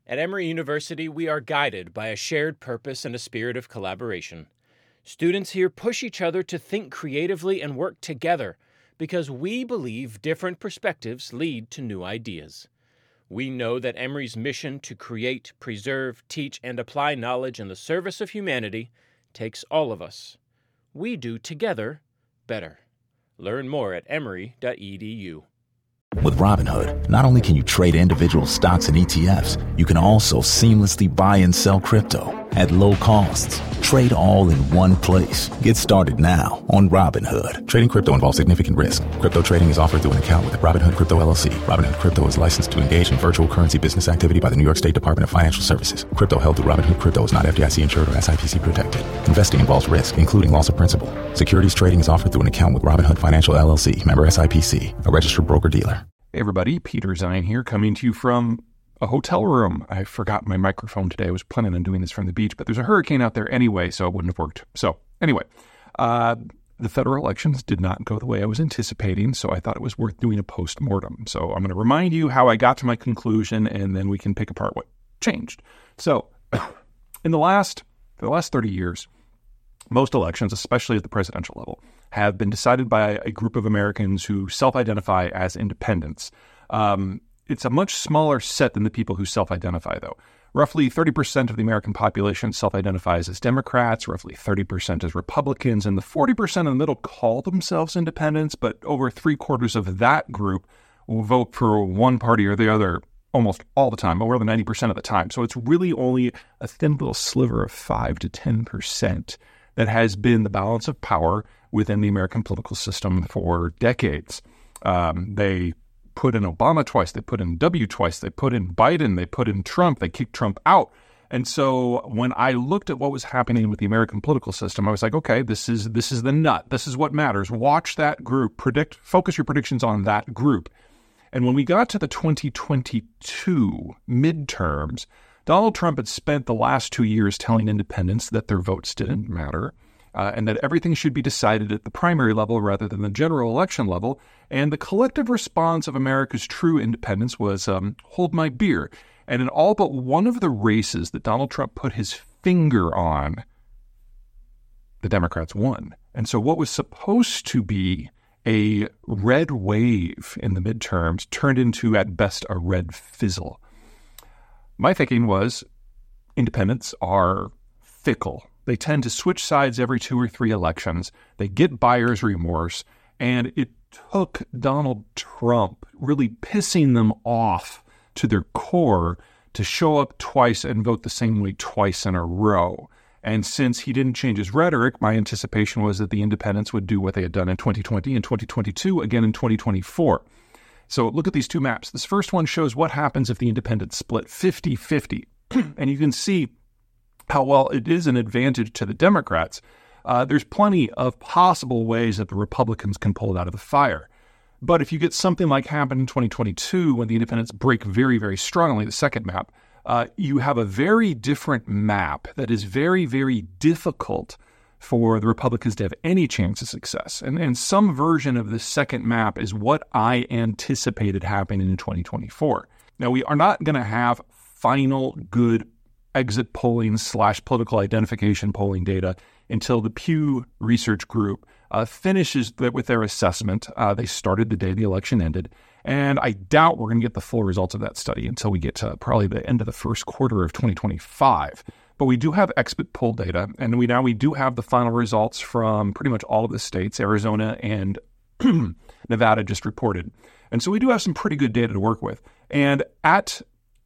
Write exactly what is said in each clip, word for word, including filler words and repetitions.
At Emory University, we are guided by a shared purpose and a spirit of collaboration. Students here push each other to think creatively and work together because we believe different perspectives lead to new ideas. We know that Emory's mission to create, preserve, teach, and apply knowledge in the service of humanity takes all of us. We do together better. Learn more at emory dot e d u. With Robinhood, not only can you trade individual stocks and E T Fs, you can also seamlessly buy and sell crypto at low costs. Trade all in one place. Get started now on Robinhood. Trading crypto involves significant risk. Crypto trading is offered through an account with Robinhood Crypto L L C. Robinhood Crypto is licensed to engage in virtual currency business activity by the New York State Department of Financial Services. Crypto held through Robinhood Crypto is not F D I C insured or S I P C protected. Investing involves risk, including loss of principal. Securities trading is offered through an account with Robinhood Financial L L C, member S I P C, a registered broker-dealer. Hey everybody, Peter Zion here, coming to you from a hotel room. I forgot my microphone today. I was planning on doing this from the beach, but there's a hurricane out there anyway, so it wouldn't have worked. So anyway, uh, the federal elections did not go the way I was anticipating, so I thought it was worth doing a post-mortem. So I'm going to remind you how I got to my conclusion, and then we can pick apart what changed. So in the last, for the last thirty years, most elections, especially at the presidential level, have been decided by a group of Americans who self-identify as independents. Um, it's a much smaller set than the people who self-identify, though. Roughly thirty percent of the American population self-identifies as Democrats, roughly thirty percent as Republicans, and the forty percent in the middle call themselves independents, but over three-quarters of that group will vote for one party or the other almost all the time, more than ninety percent of the time. So it's really only a thin little sliver of five to ten percent that has been the balance of power within the American political system for decades. Um, they put in Obama twice, they put in W twice, they put in Biden, they put in Trump, they kicked Trump out. And so when I looked at what was happening with the American political system, I was like, okay, this is this is the nut. This is what matters. Watch that group, predict, focus your predictions on that group. And when we got to the twenty twenty-two midterms, Donald Trump had spent the last two years telling independents that their votes didn't matter, uh, and that everything should be decided at the primary level rather than the general election level. And the collective response of America's true independents was, um, hold my beer. And in all but one of the races that Donald Trump put his finger on, the Democrats won. And so what was supposed to be a red wave in the midterms turned into, at best, a red fizzle. My thinking was independents are fickle. They tend to switch sides every two or three elections. They get buyer's remorse. And it took Donald Trump really pissing them off to their core to show up twice and vote the same way twice in a row. And since he didn't change his rhetoric, my anticipation was that the independents would do what they had done in twenty twenty and twenty twenty-two, again in twenty twenty-four. So look at these two maps. This first one shows what happens if the independents split fifty-fifty. And you can see how, while it is an advantage to the Democrats, uh, there's plenty of possible ways that the Republicans can pull it out of the fire. But if you get something like happened in twenty twenty-two, when the independents break very, very strongly, the second map, uh, you have a very different map that is very, very difficult for the Republicans to have any chance of success. And, and some version of this second map is what I anticipated happening in twenty twenty-four. Now, we are not going to have final good exit polling slash political identification polling data until the Pew Research Group uh, finishes th- with their assessment. Uh, they started the day the election ended, and I doubt we're going to get the full results of that study until we get to probably the end of the first quarter of twenty twenty-five. But we do have exit poll data, and we now we do have the final results from pretty much all of the states. Arizona and Nevada just reported. And so we do have some pretty good data to work with. And at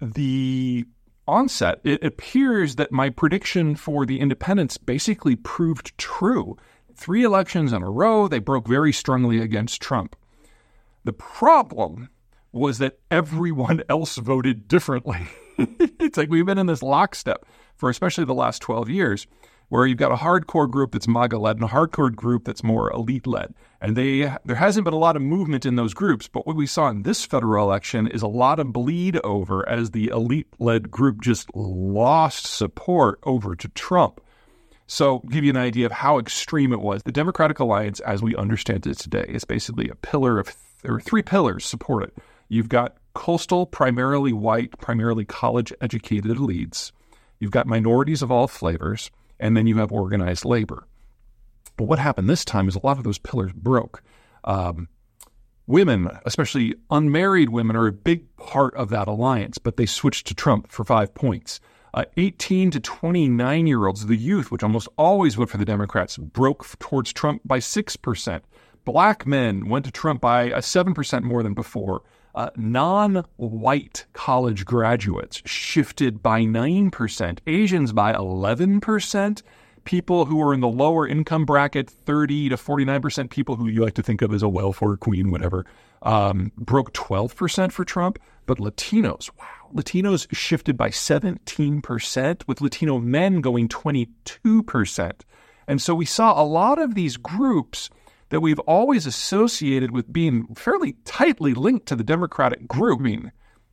the onset, it appears that my prediction for the independents basically proved true. Three elections in a row, they broke very strongly against Trump. The problem was that everyone else voted differently. It's like we've been in this lockstep for especially the last twelve years, where you've got a hardcore group that's MAGA-led and a hardcore group that's more elite-led. And they there hasn't been a lot of movement in those groups, but what we saw in this federal election is a lot of bleed over as the elite-led group just lost support over to Trump. So give you an idea of how extreme it was. The Democratic Alliance, as we understand it today, is basically a pillar of, there are three pillars supported. You've got coastal, primarily white, primarily college-educated elites. You've got minorities of all flavors, and then you have organized labor. But what happened this time is a lot of those pillars broke. Um, women, especially unmarried women, are a big part of that alliance, but they switched to Trump for five points. Uh, eighteen to twenty-nine-year-olds, the youth, which almost always vote for the Democrats, broke towards Trump by six percent. Black men went to Trump by uh, seven percent more than before. Uh, non-white college graduates shifted by nine percent. Asians by eleven percent. People who are in the lower income bracket, thirty to forty-nine percent, people who you like to think of as a welfare queen, whatever, um, broke twelve percent for Trump. But Latinos, wow, Latinos shifted by seventeen percent, with Latino men going twenty-two percent. And so we saw a lot of these groups that we've always associated with being fairly tightly linked to the Democratic grouping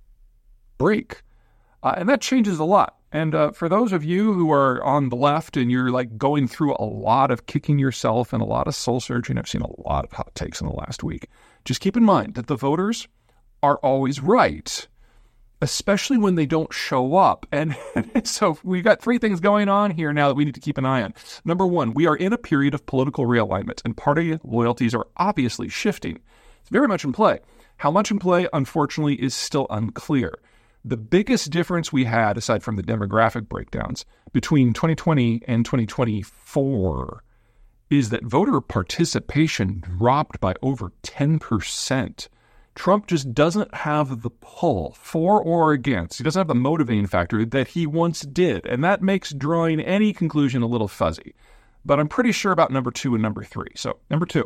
break. Uh, and that changes a lot. And uh, for those of you who are on the left and you're like going through a lot of kicking yourself and a lot of soul searching, I've seen a lot of hot takes in the last week. Just keep in mind that the voters are always right, especially when they don't show up. And so we've got three things going on here now that we need to keep an eye on. Number one, we are in a period of political realignment, and party loyalties are obviously shifting. It's very much in play. How much in play, unfortunately, is still unclear. The biggest difference we had, aside from the demographic breakdowns, between twenty twenty and twenty twenty-four is that voter participation dropped by over ten percent. Trump just doesn't have the pull for or against. He doesn't have the motivating factor that he once did, and that makes drawing any conclusion a little fuzzy. But I'm pretty sure about number two and number three. So, number two,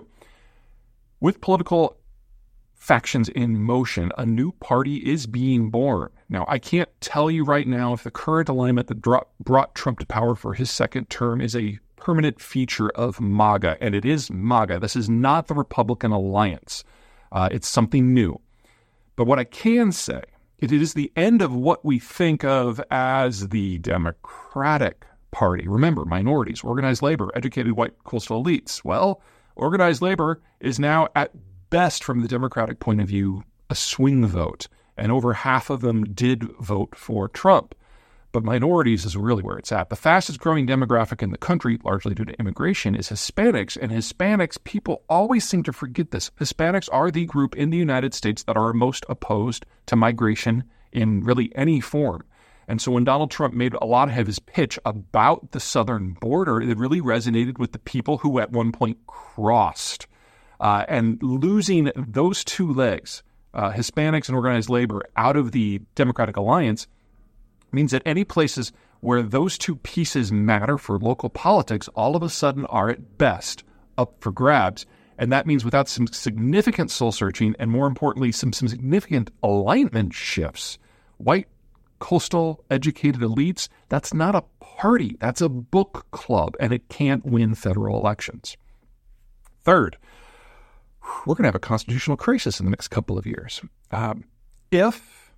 with political factions in motion, a new party is being born. Now, I can't tell you right now if the current alignment that dro- brought Trump to power for his second term is a permanent feature of MAGA, and it is MAGA. This is not the Republican Alliance. Uh, it's something new. But what I can say, it is the end of what we think of as the Democratic Party. Remember, minorities, organized labor, educated white coastal elites. Well, organized labor is now at best, from the Democratic point of view, a swing vote. And over half of them did vote for Trump. But minorities is really where it's at. The fastest growing demographic in the country, largely due to immigration, is Hispanics. And Hispanics, people always seem to forget this. Hispanics are the group in the United States that are most opposed to migration in really any form. And so when Donald Trump made a lot of his pitch about the southern border, it really resonated with the people who at one point crossed. Uh, and losing those two legs, uh, Hispanics and organized labor, out of the Democratic Alliance means that any places where those two pieces matter for local politics all of a sudden are at best up for grabs. And that means without some significant soul searching and, more importantly, some, some significant alignment shifts, white, coastal, educated elites, that's not a party. That's a book club, and it can't win federal elections. Third, we're going to have a constitutional crisis in the next couple of years. Um, if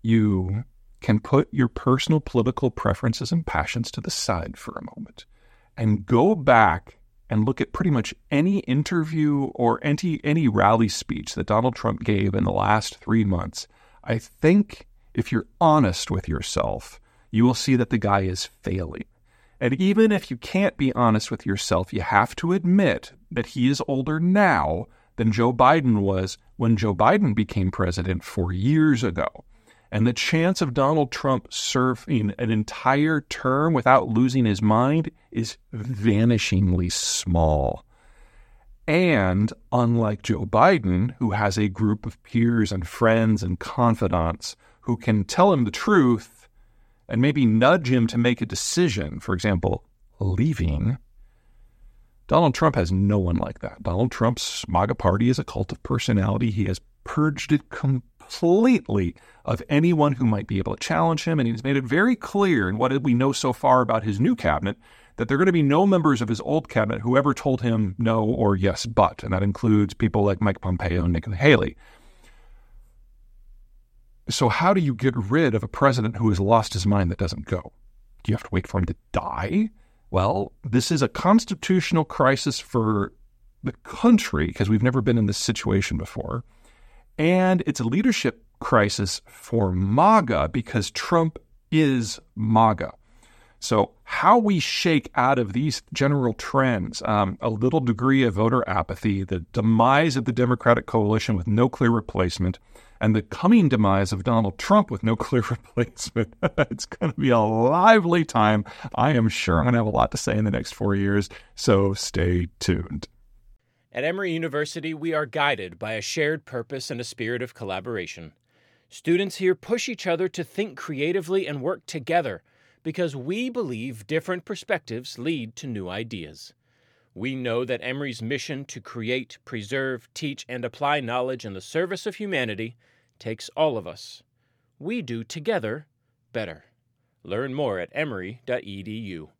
you can put your personal political preferences and passions to the side for a moment and go back and look at pretty much any interview or any, any rally speech that Donald Trump gave in the last three months, I think if you're honest with yourself, you will see that the guy is failing. And even if you can't be honest with yourself, you have to admit that he is older now than Joe Biden was when Joe Biden became president four years ago. And the chance of Donald Trump serving an entire term without losing his mind is vanishingly small. And unlike Joe Biden, who has a group of peers and friends and confidants who can tell him the truth and maybe nudge him to make a decision, for example, leaving, Donald Trump has no one like that. Donald Trump's MAGA party is a cult of personality. He has purged it completely of anyone who might be able to challenge him, and he's made it very clear in what we know so far about his new cabinet that there are going to be no members of his old cabinet who ever told him no or yes but, and that includes people like Mike Pompeo and Nikki Haley. So how do you get rid of a president who has lost his mind that doesn't go? Do you have to wait for him to die? Well, this is a constitutional crisis for the country because we've never been in this situation before. And it's a leadership crisis for MAGA because Trump is MAGA. So how we shake out of these general trends, um, a little degree of voter apathy, the demise of the Democratic coalition with no clear replacement, and the coming demise of Donald Trump with no clear replacement. It's going to be a lively time, I am sure. I'm going to have a lot to say in the next four years, so stay tuned. At Emory University, we are guided by a shared purpose and a spirit of collaboration. Students here push each other to think creatively and work together because we believe different perspectives lead to new ideas. We know that Emory's mission to create, preserve, teach, and apply knowledge in the service of humanity takes all of us. We do together better. Learn more at emory dot e d u.